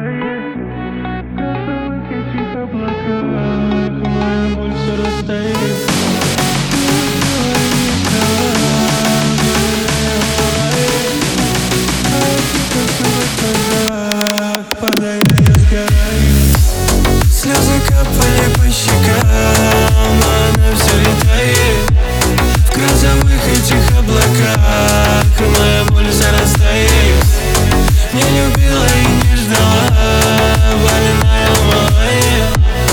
тает в газовых этих облаках. Моя боль все растает. Слезы капали по щекам, но она все летает в грозовых этих облаках. Моя боль зарастает. Не любила и не ждала, больная малая,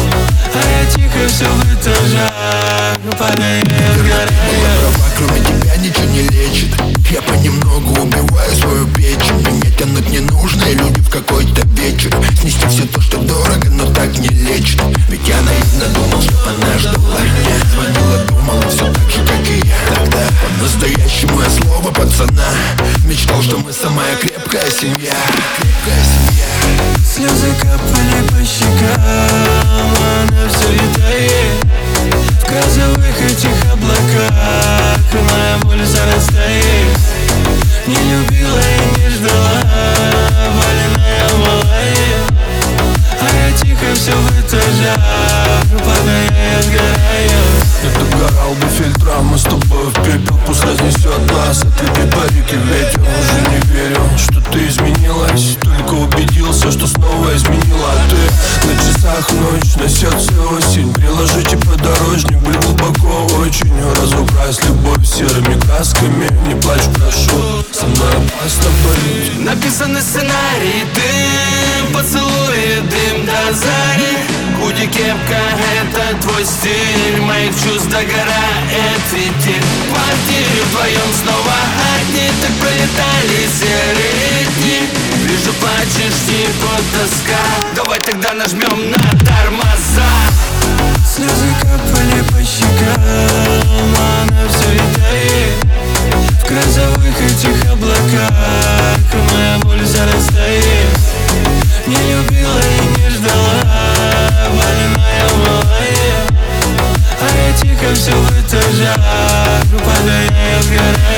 а я тихо все в этажах, падаю, сгораю. Кроме тебя ничего не лечит. Я понемногу убиваю свою печень. Меня тянуть не нужно, и люди в какой-то вечер. Снести все то, что дорого, но так не лечит. Ведь я наивно думал, что она ждала меня. Звонила, думала, все так же, как и я. Тогда по-настоящему я слово пацана. Мечтал, что мы самая крепкая семья. Крепкая семья. Слезы капали по щекам, она все летает в грозовых этих облаках. Моя боль зарастает. Не любила и не ждала, больная малая, а я тихо все в этажах, падаю, сгораю. Я догорал бы фильтром, мы с тобой в пепел. Пусть разнесет нас от этой парики ветер. Уже не верю, что ты изменилась. Только убедился, что снова изменила. А ты на часах ночь, на сердце осень. Приложите подорожник, были глубоко очень. Разукрась любовь серыми красками. Не плачь, прошу, со мной опасно быть. Написанный сценарий, дым, поцелуи, дым до зари. Худи, кепка, это твой стиль. Моих чувств догорает фитиль. В квартире вдвоем снова одни. Так пролетали серые дни. Вижу, плачешь, типа тоска. Давай тогда нажмем на тормоза. Слезы капали по щекам, она все летает в грозовых этих облаках. Моя боль зарастает. Не любила и не ждала, больная малая, а я тихо все в этажах, падаю, сгораю.